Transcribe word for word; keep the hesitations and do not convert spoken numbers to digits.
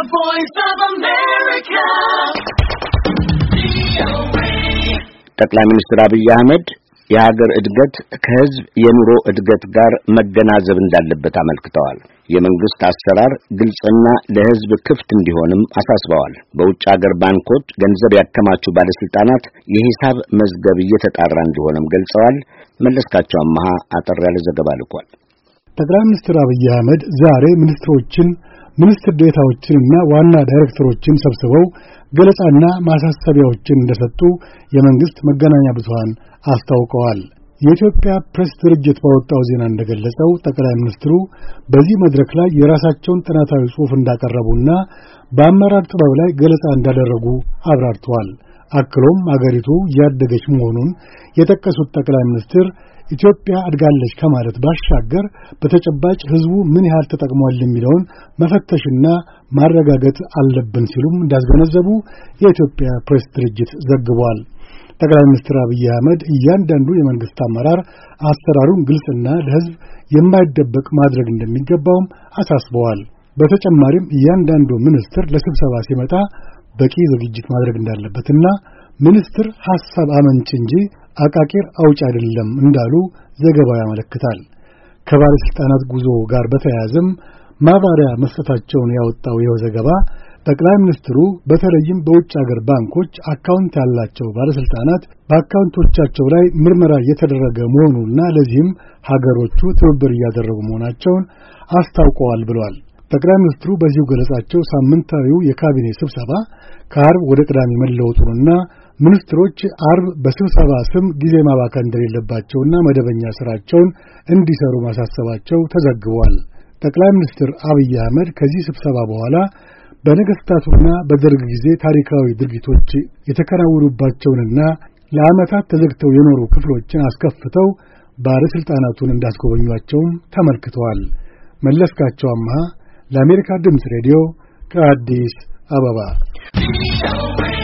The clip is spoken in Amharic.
The Voice of America. ጠቅላይ ሚኒስትር አብይ አህመድ የሀገር እድገት ከህዝብ የኑሮ እድገት ጋር መገናዘብ እንዳለበት አመልክተዋል። የመንግስት አሰራር ግልጽና ለህዝብ ክፍት እንዲሆንም አሳስበዋል። በውጭ ሀገር ባንኮች ገንዘብ ያከማቹ ባለስልጣናት የሂሳብ መዝገብ እየተጣራ እንደሆነም ገልጸዋል። መለስካቸው አማሃ አጠር ያለ ዘገባ ልኳል። ጠቅላይ ሚኒስትር አብይ አህመድ ዛሬ ሚኒስትሮችን ሚኒስትር ዴታዎችንና ዋና ዳይሬክተሮችን ሰብስበው ገለጻና ማሳሰቢያዎችን እንደሰጡ የመንግስት መገናኛ ብዙሃን አስታውቀዋል። የኢትዮጵያ ፕሬስ ድርጅት ባወጣው ዜና እንደገለጸው ጠቅላይ ሚኒስትሩ በዚህ መድረክ ላይ የራሳቸውን ጥናታዊ ጽሑፍ እንዳቀረቡና በአመራር ጥበብ ላይ ገለጻ እንዳደረጉ አብራርተዋል። አክሎም አገሪቱ ያደገች መሆኑን የጠቀሱት ጠቅላይ ሚኒስትር ኢትዮጵያ አድጋለች ከማለት ባሻገር በተጨባጭ ህዝቡ ምን ያህል ተጠቅሟል የሚለውን መፈተሽና ማረጋገጥ አለብን ሲሉም እንዳስገነዘቡ የኢትዮጵያ ፕሬስ ድርጅት ዘግቧል። ጠቅላይ ሚኒስትር አብይ አህመድ እያንዳንዱ የመንግስት አመራር አሰራሩን ግልጽና ለህዝብ የማይደበቅ ማድረግ እንደሚገባውም አሳስበዋል። በተጨማሪም እያንዳንዱ ሚኒስትር ለስብሰባ ሲመጣ በቂ ዝግጅት ማድረግ እንዳለበትና ሚኒስትር ሐሳብ አመንጭ እንጂ አቃቂር አውጭ አይደለም እንዳሉ ዘገባው ያመለክታል። ከባለስልጣናት ጉዞ ጋር በተያያዘም ማብራሪያ መስጠታቸውን ያወጣው ይኸው ዘገባ ጠቅላይ ሚኒስትሩ በተለይም በውጭ ሀገር ባንኮች አካውንት ያላቸው ባለስልጣናት በአካውንቶቻቸው ላይ ምርመራ እየተደረገ መሆኑና ለዚህም ሀገሮቹ ትብብር እያደረጉ መሆናቸውን አስታውቀዋል ብለዋል። ጠቅላይ ሚኒስትሩ በዚሁ ገለጻቸው ሳምንታዊው የካቢኔ ስብሰባ ከአርብ ወደ ቅዳሜ መለወጡንና ሚኒስትሮች አርብ በስብሰባ ስም ጊዜ ማባከን እንደሌለባቸውና መደበኛ ስራቸውን እንዲሰሩ ማሳሰባቸው ተዘግቧል። ጠቅላይ ሚኒስትር አብይ አህመድ ከዚህ ስብሰባ በኋላ በነገስታቱና በደርግ ጊዜ ታሪካዊ ድርጊቶች የተከናወኑባቸውንና ለዓመታት ተዘግተው የኖሩ ክፍሎችን አስከፍተው ባለስልጣናቱን እንዳስጎበኟቸውም ተመልክተዋል። መለስካቸው አማሃ ለአሜሪካ ድምፅ ሬዲዮ ከአዲስ አበባ